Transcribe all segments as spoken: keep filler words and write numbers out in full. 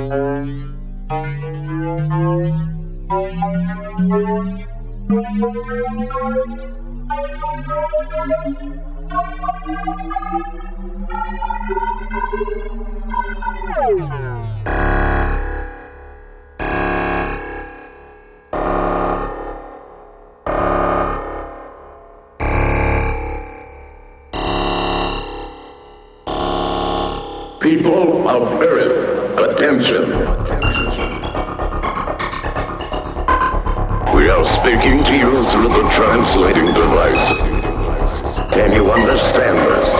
People of Earth, attention. We are speaking to you through the translating device. Can you understand us?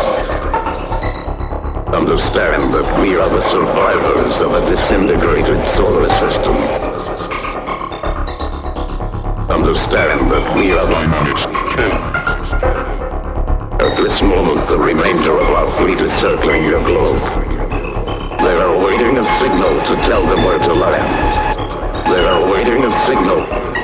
Understand that we are the survivors of a disintegrated solar system. Understand that we are the... At this moment, the remainder of our fleet is circling your globe. They are awaiting a signal to tell them where to land. They are awaiting a signal.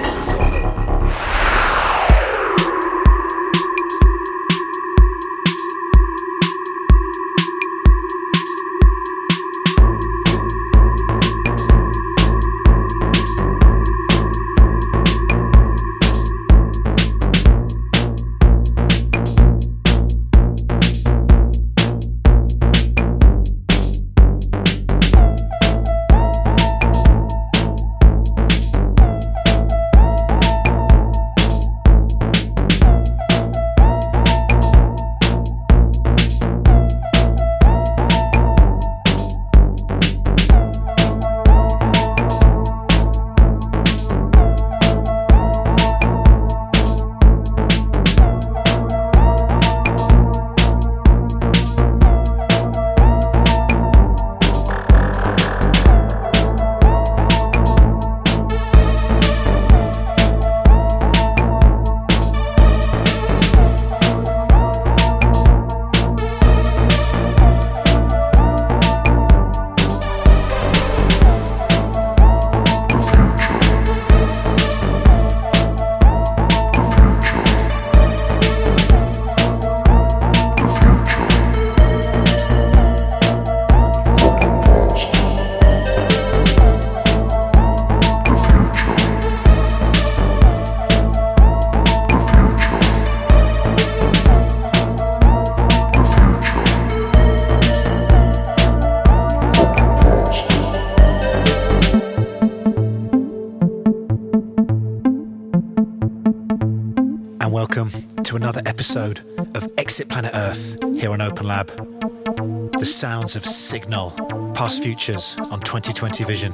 Another episode of Exit Planet Earth here on Open Lab. The sounds of Signal, past futures on twenty twenty Vision.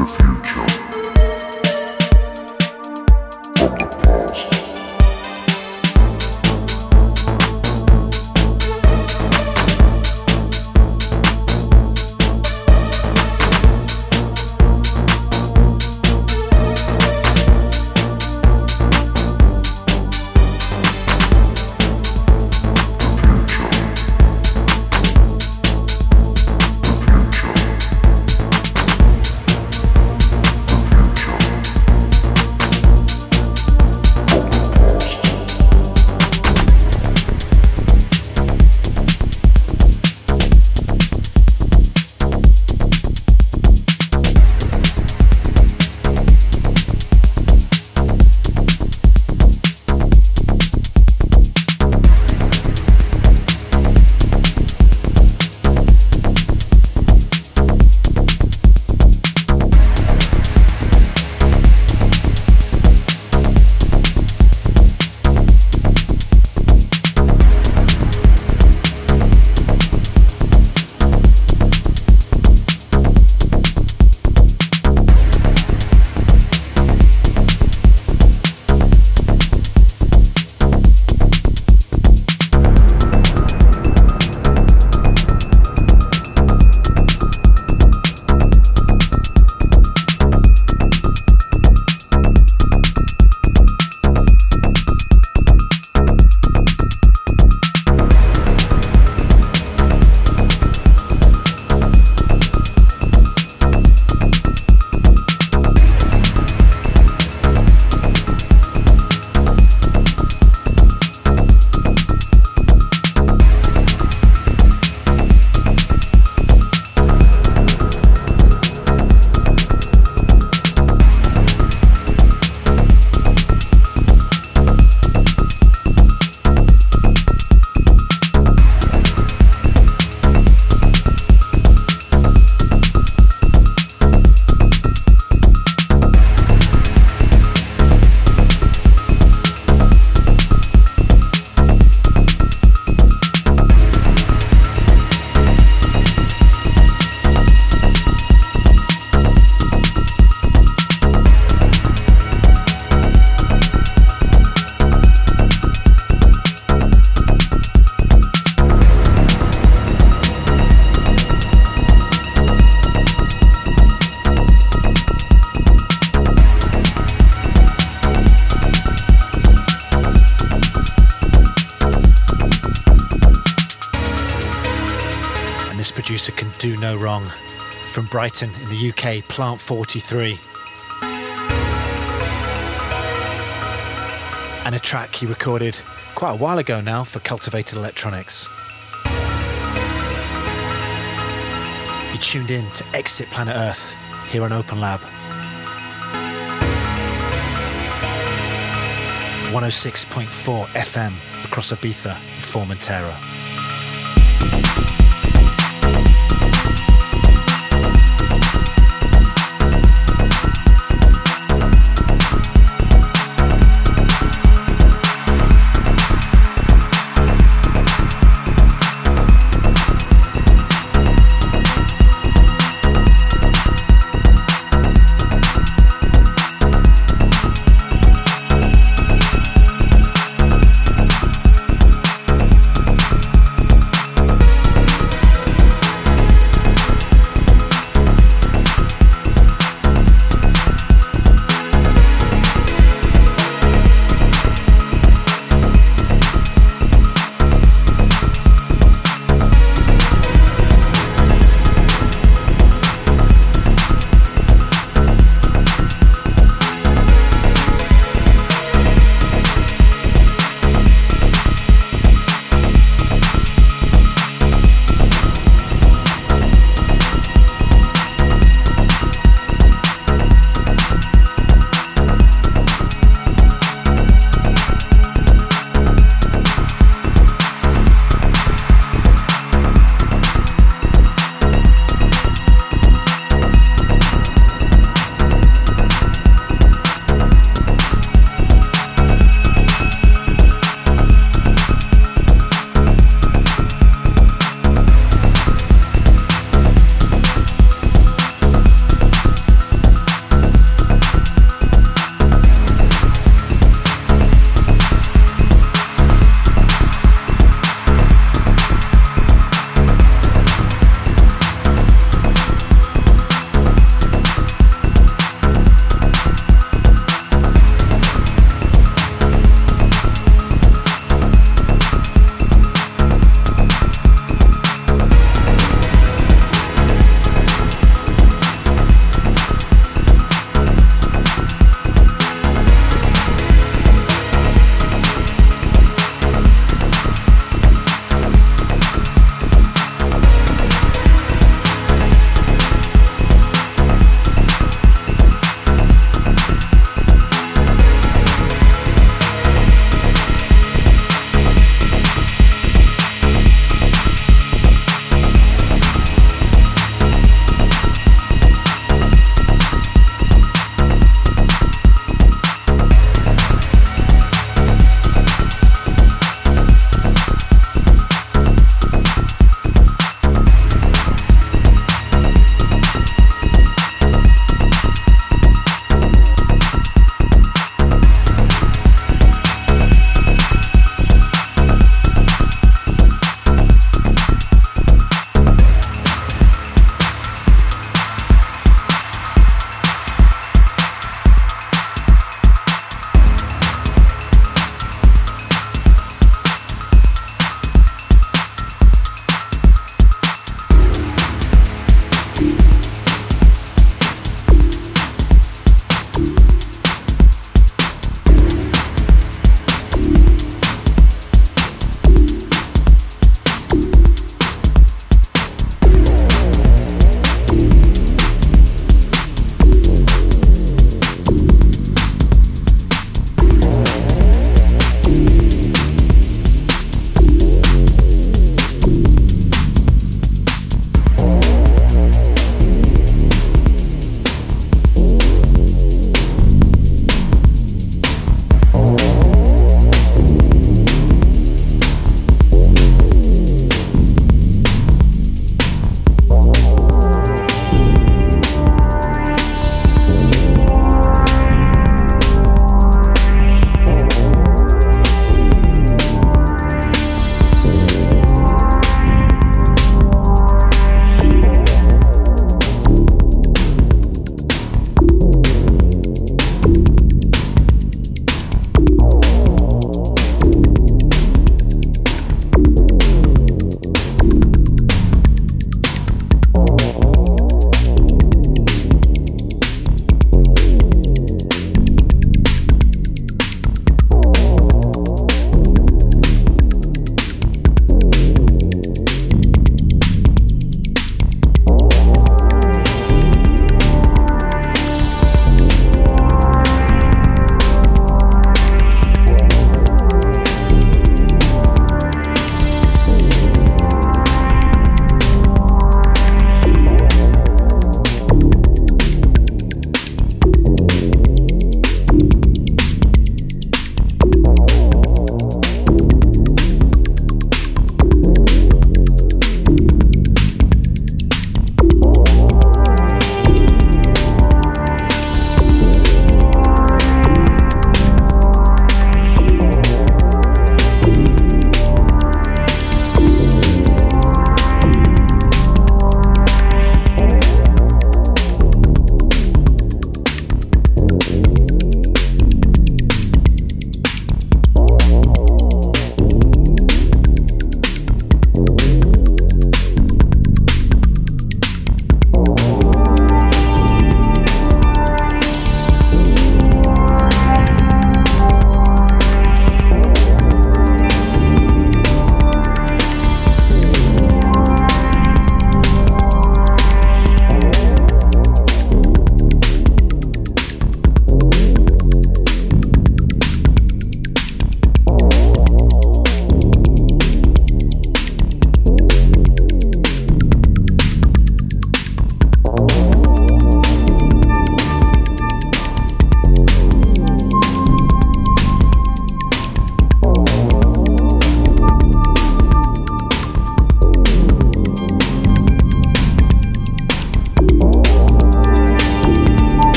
producer can do no wrong. From Brighton in the U K, Plant forty-three. And a track he recorded quite a while ago now for Cultivated Electronics. You tuned in to Exit Planet Earth here on Open Lab. one oh six point four F M across Ibiza and Formentera.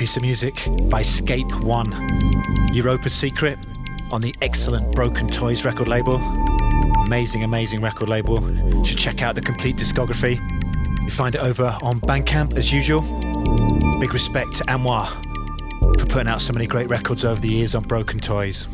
piece of music by Scape One, Europa Secret on the excellent Broken Toys record label. Amazing, amazing record label. You should check out the complete discography. You find it over on Bandcamp as usual. Big respect to Anwar for putting out so many great records over the years on Broken Toys.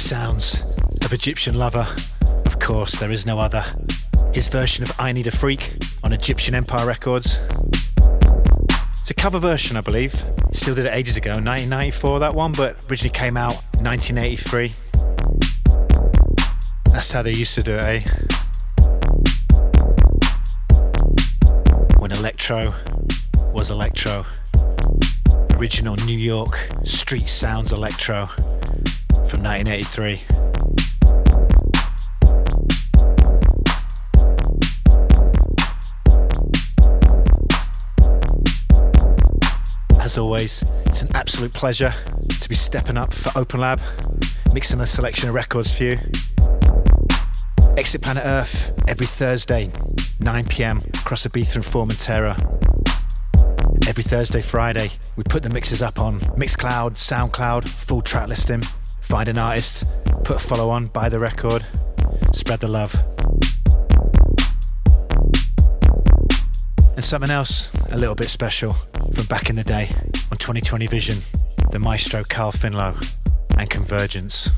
sounds of Egyptian Lover. Of course, there is no other. His version of I Need a Freak on Egyptian Empire Records. It's a cover version, I believe. Still did it ages ago, nineteen ninety-four that one, but originally came out nineteen eighty-three. That's how they used to do it, eh? When electro was electro. Original New York street sounds electro from nineteen eighty-three. As always, it's an absolute pleasure to be stepping up for Open Lab, mixing a selection of records for you. Exit Planet Earth every Thursday, nine p.m. across Ibiza and Formentera. Every Thursday, Friday, we put the mixes up on Mixcloud, Soundcloud, full track listing. Find an artist, put a follow on, buy the record, spread the love. And something else a little bit special from back in the day on twenty twenty Vision, the maestro Carl Finlow and Convergence.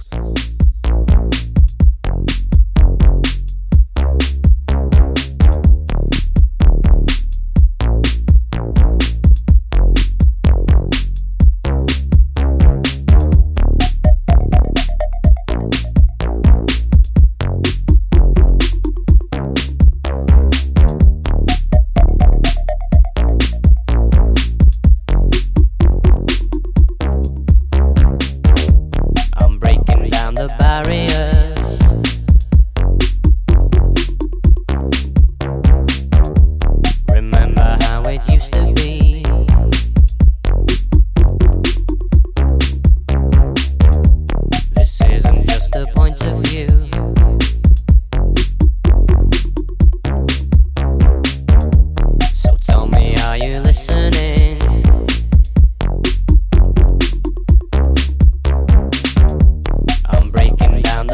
Down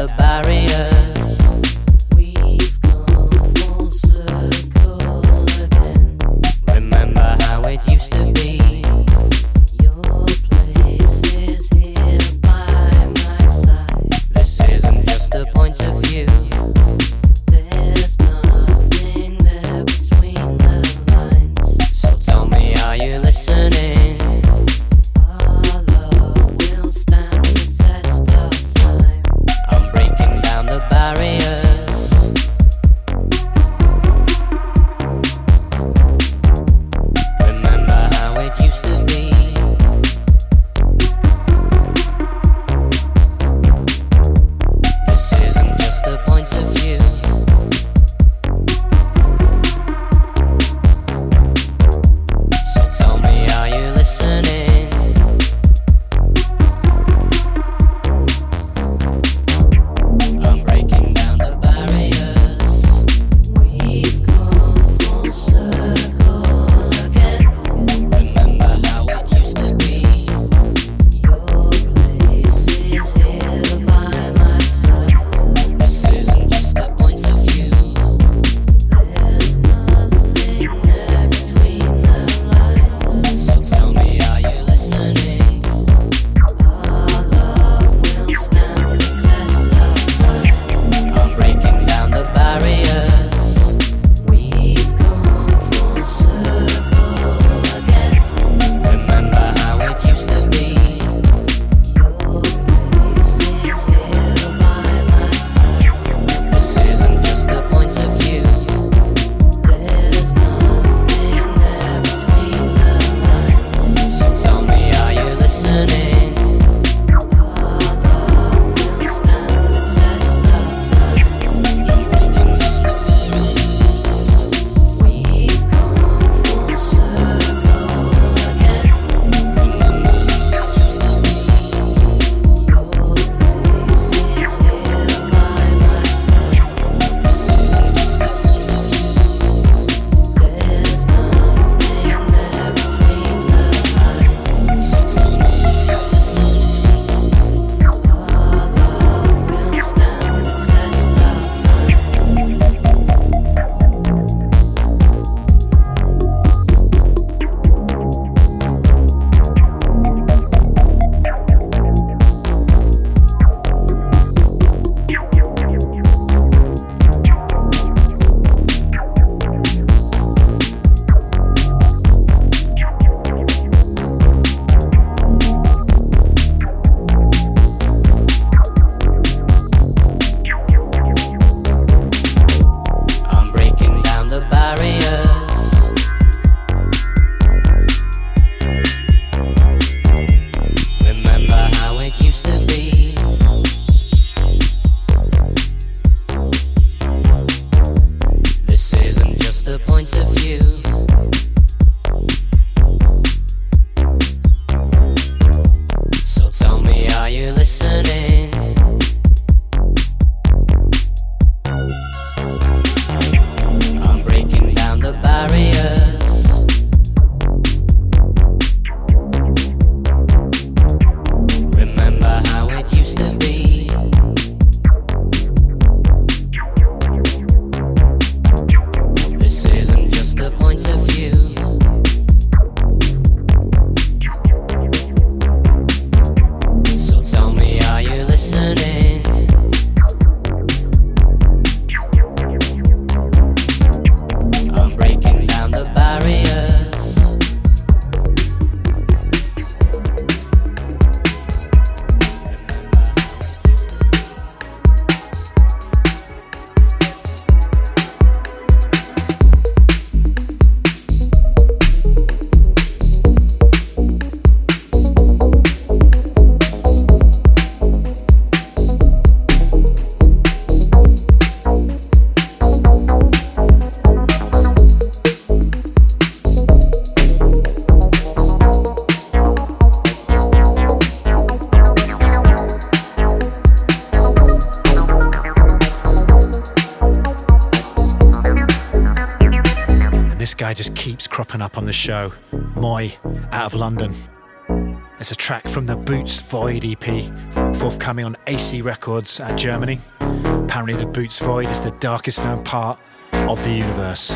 Guy just keeps cropping up on the show. Moi, out of London. It's a track from the Boots Void E P, forthcoming on A C Records out of Germany. Apparently the Boots Void is the darkest known part of the universe.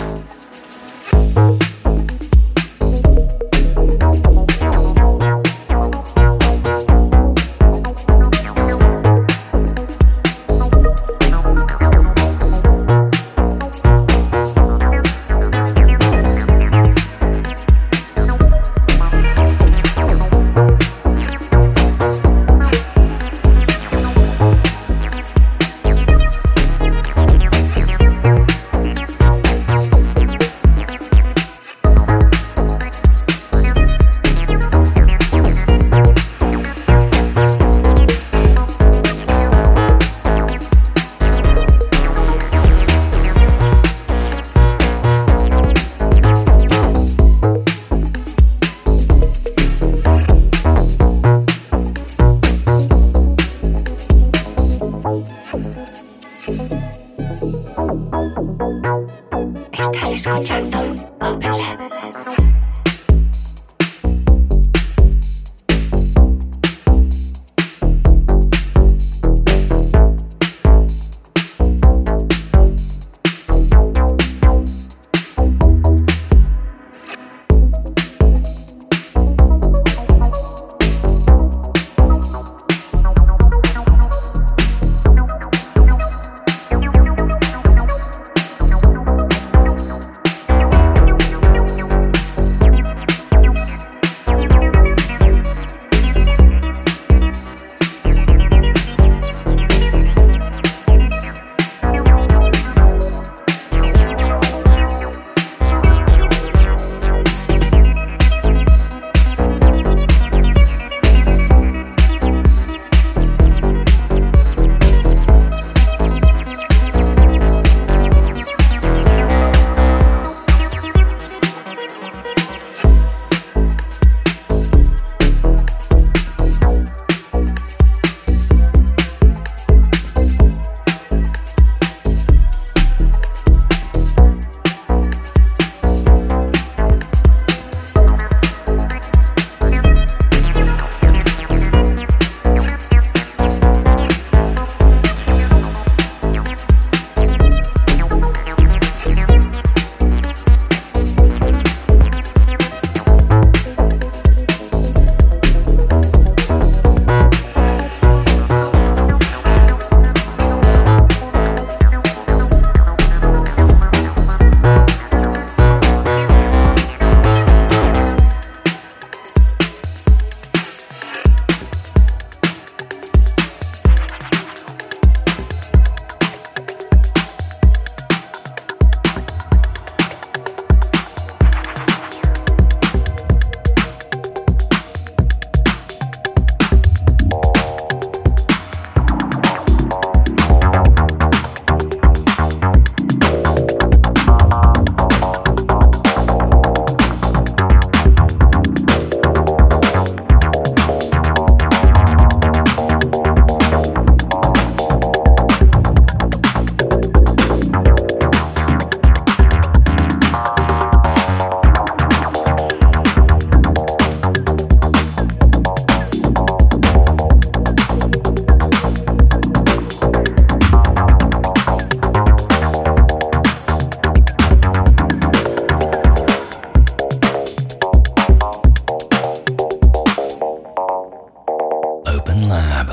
Estás escuchando Open Lab. Open Lab.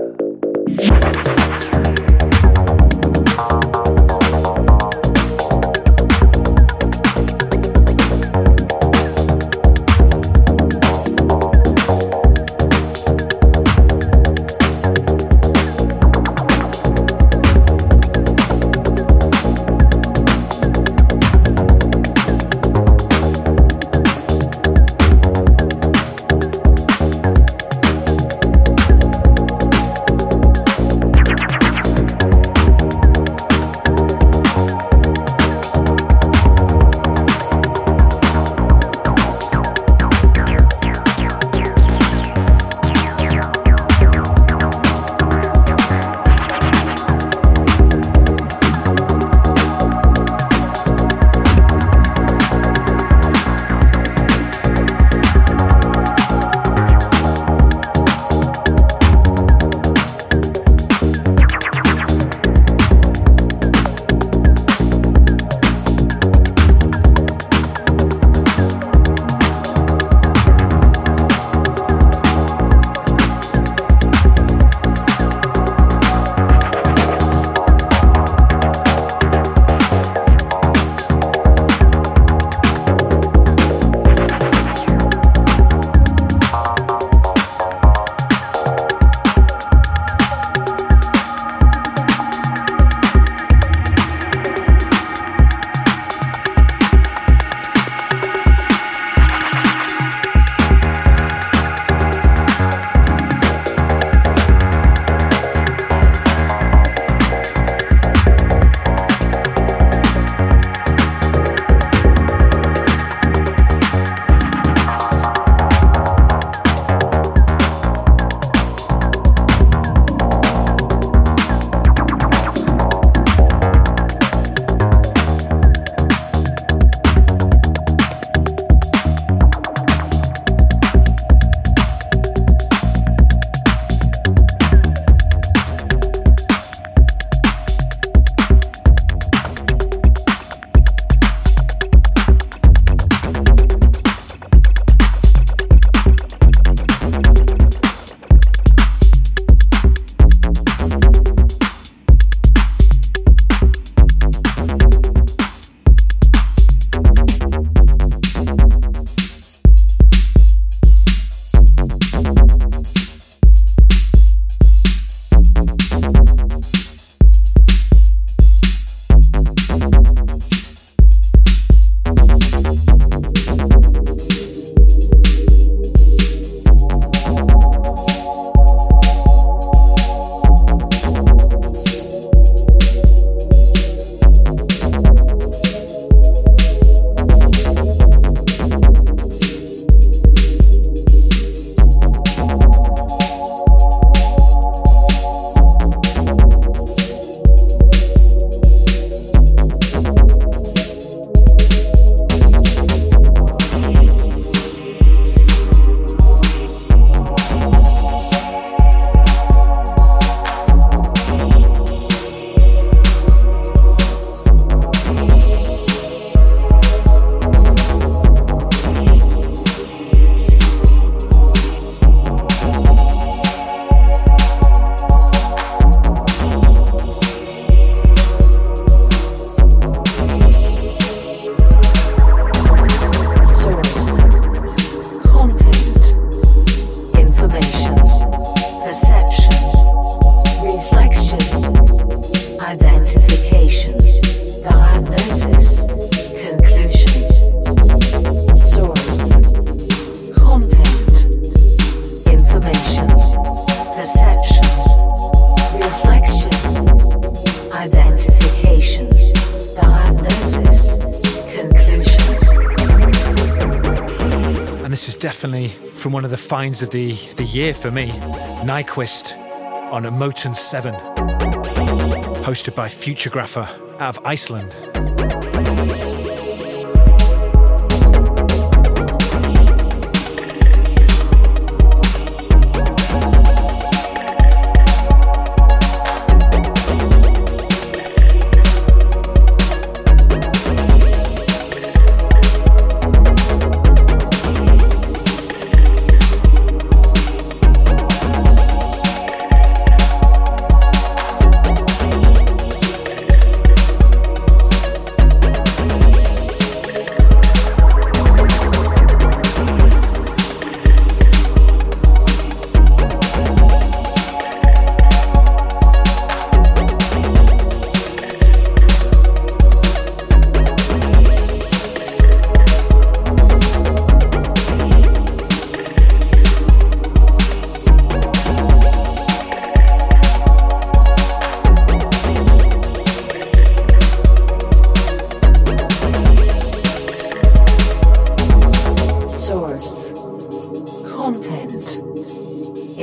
Definitely from one of the finds of the, the year for me, Nyquist on a Moten seven, hosted by Futuregrapher out of Iceland.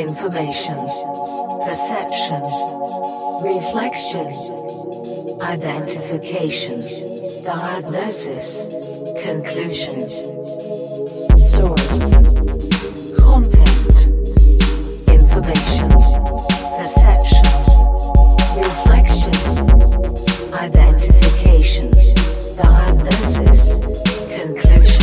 information, perception, reflection, identification, diagnosis, conclusion, source, content, information, perception, reflection, identification, diagnosis, conclusion.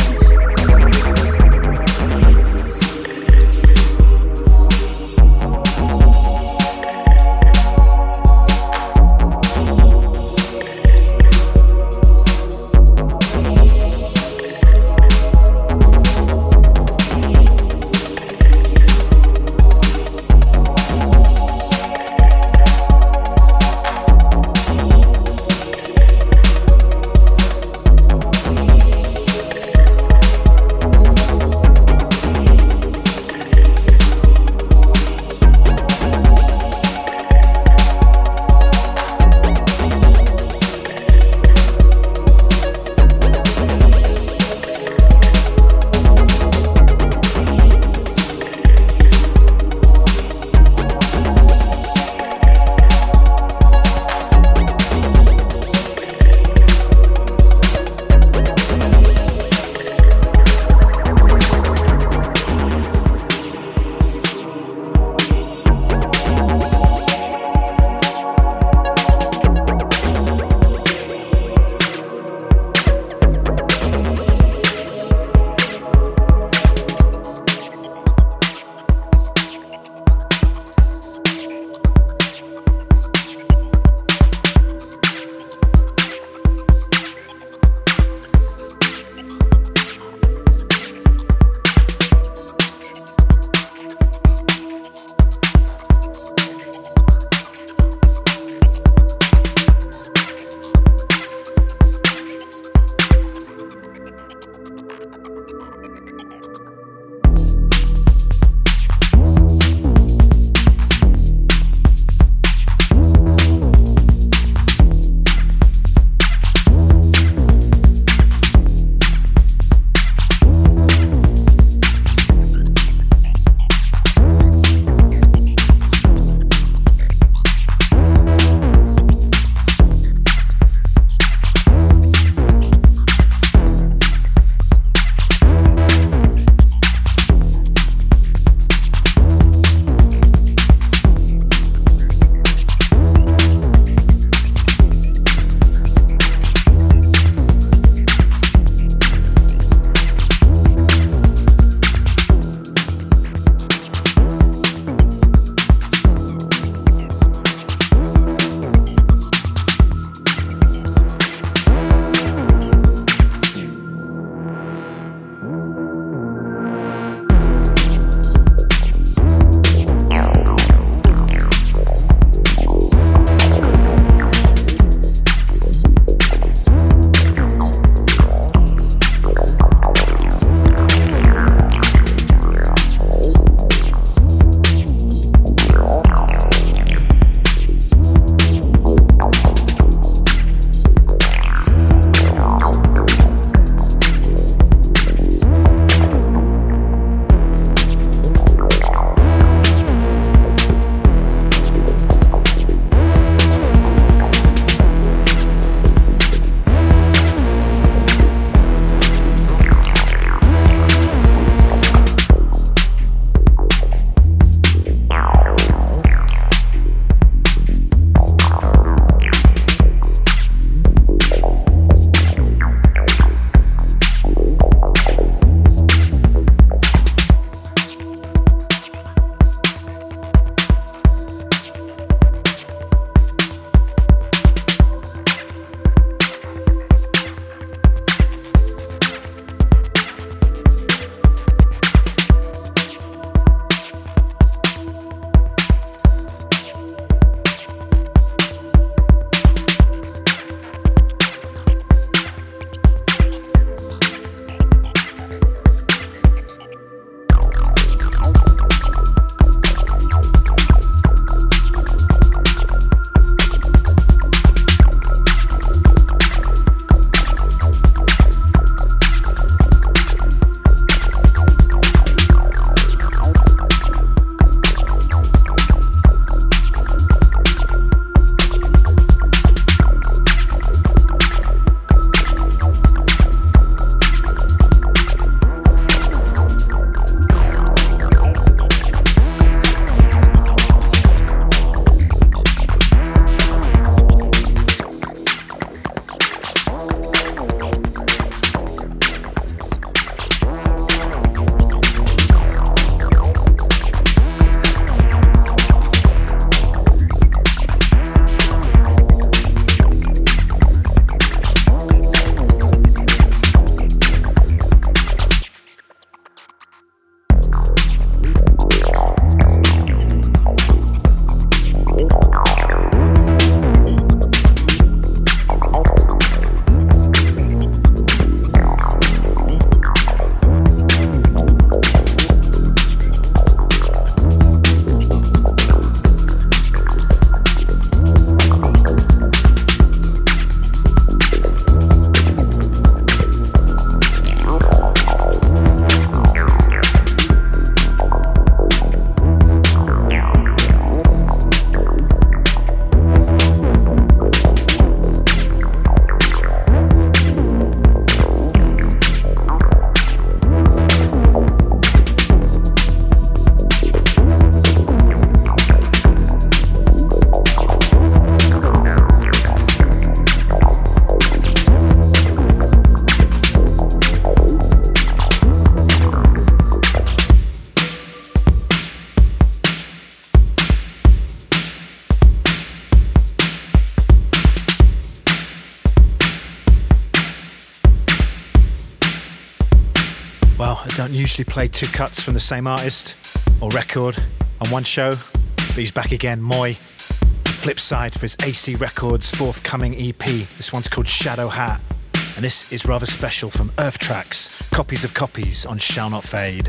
Don't usually play two cuts from the same artist or record on one show, but he's back again, Moi. Flip side for his A C Records forthcoming E P. This one's called Shadow Hat, and this is rather special from Earth Tracks, Copies of Copies on Shall Not Fade.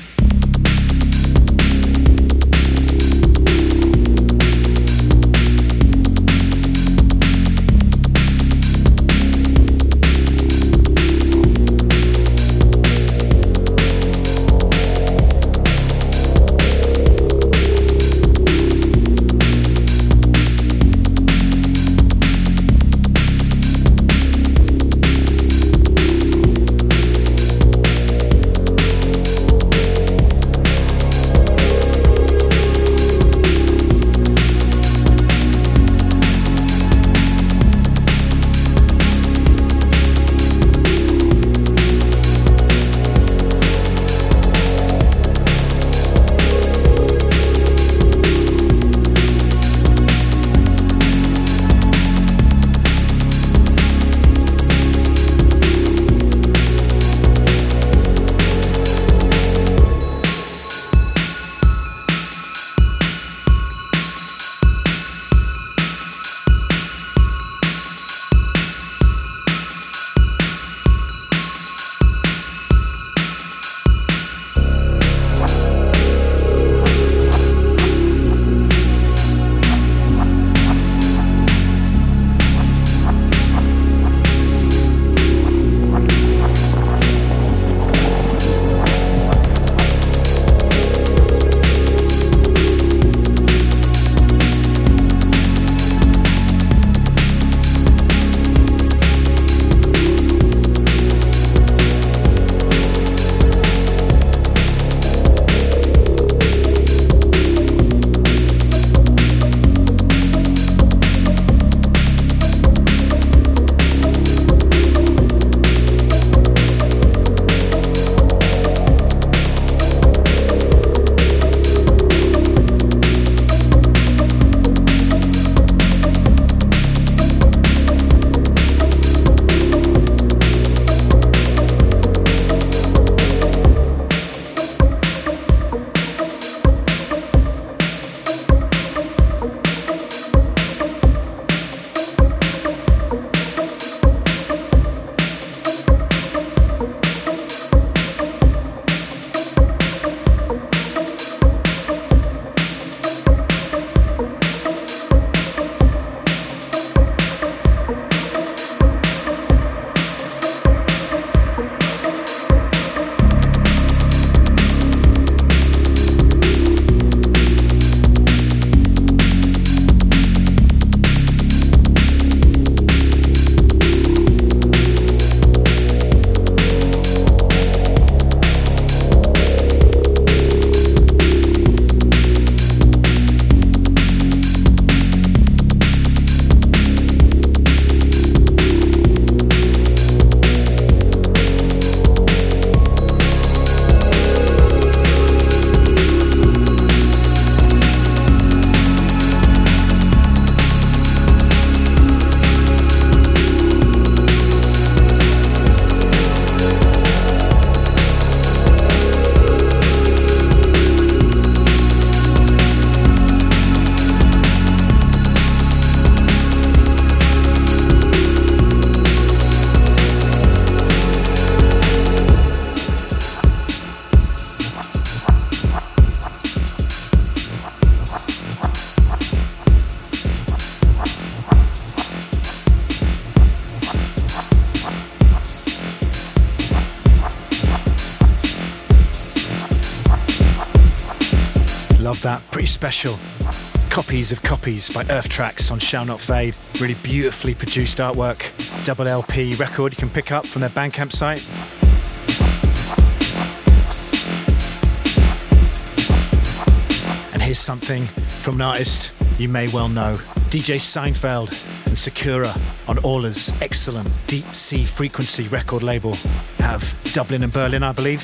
Love that, pretty special. Copies of Copies by Earth Tracks on Shall Not Fade. Really beautifully produced artwork. Double L P record you can pick up from their Bandcamp site. And here's something from an artist you may well know. D J Seinfeld and Sakura on Aula's excellent Deep Sea Frequency record label out of Dublin and Berlin, I believe.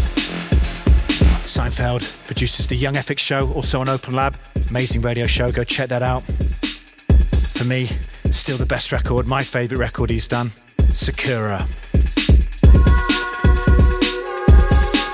Seinfeld produces the Young Ethics show, also on Open Lab. Amazing radio show, go check that out. For me, still the best record, my favourite record he's done, Sakura.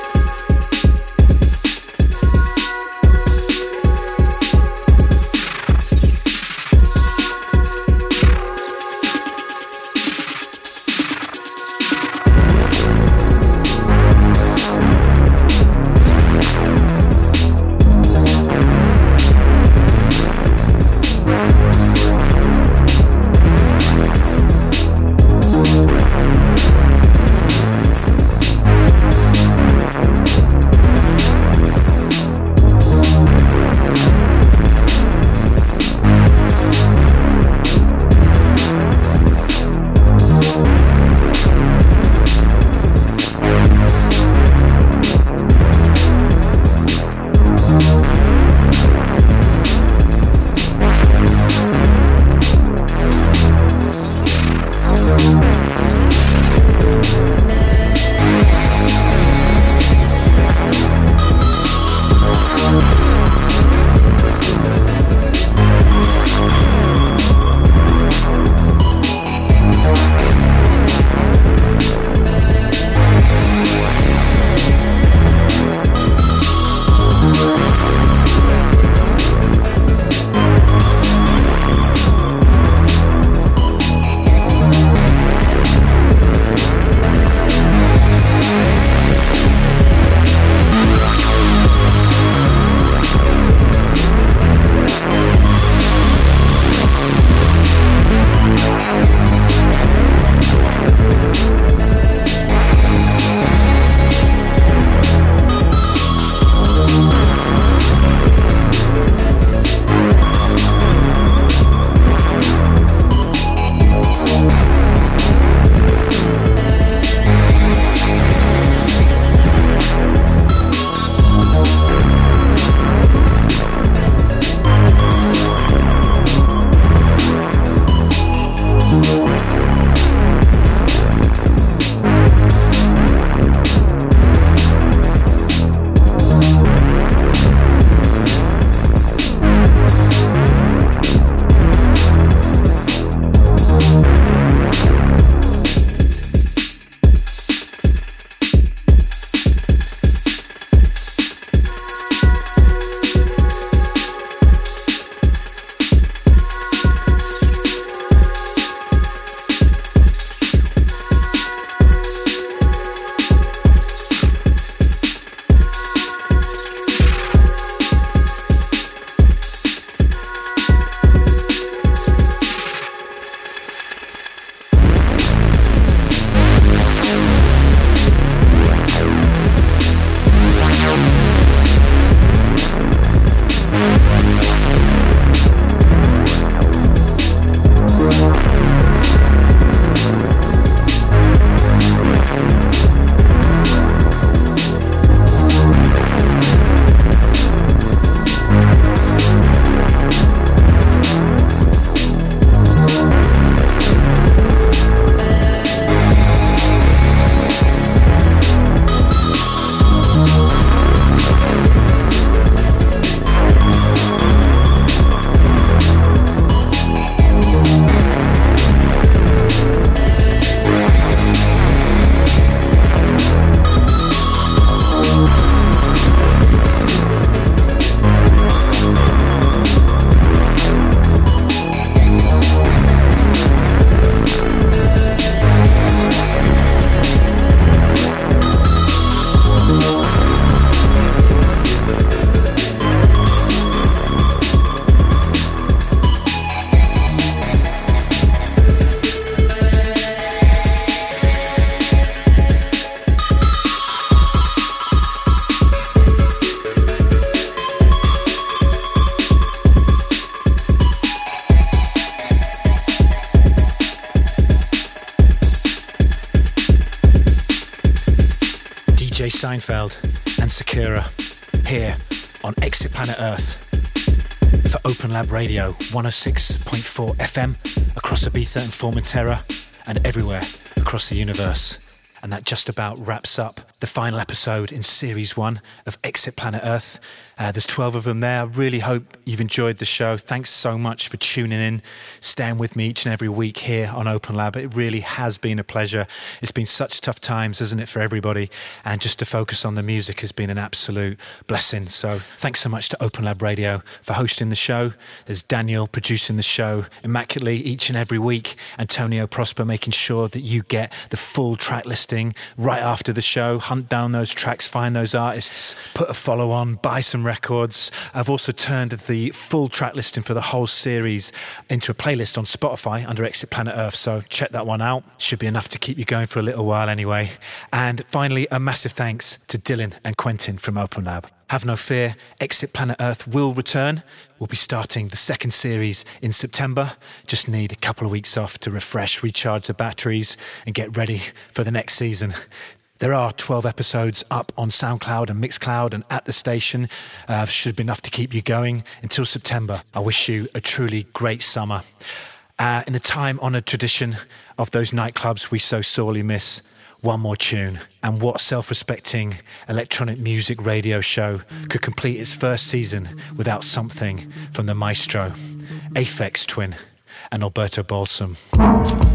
J Seinfeld and Sakura here on Exit Planet Earth for Open Lab Radio one oh six point four F M across Ibiza and Formentera and everywhere across the universe. And that just about wraps up the final episode in Series one of Exit Planet Earth. Uh, there's twelve of them there. I really hope you've enjoyed the show. Thanks so much for tuning in, staying with me each and every week here on Open Lab. It really has been a pleasure. It's been such tough times, hasn't it, for everybody? And just to focus on the music has been an absolute blessing. So thanks so much to Open Lab Radio for hosting the show. There's Daniel producing the show immaculately each and every week. Antonio Prosper making sure that you get the full track listing right after the show. Hunt down those tracks, find those artists, put a follow on, buy some records. I've also turned the full track listing for the whole series into a playlist on Spotify under Exit Planet Earth, so check that one out. Should be enough to keep you going for a little while anyway. And finally, a massive thanks to Dylan and Quentin from Open Lab. Have no fear, Exit Planet Earth will return. We'll be starting the second series in September. Just need a couple of weeks off to refresh, recharge the batteries and get ready for the next season. There are twelve episodes up on SoundCloud and Mixcloud and at the station. Uh, should be enough to keep you going until September. I wish you a truly great summer. Uh, in the time-honoured tradition of those nightclubs we so sorely miss, one more tune. And what self-respecting electronic music radio show could complete its first season without something from the maestro, Aphex Twin and Alberto Balsam.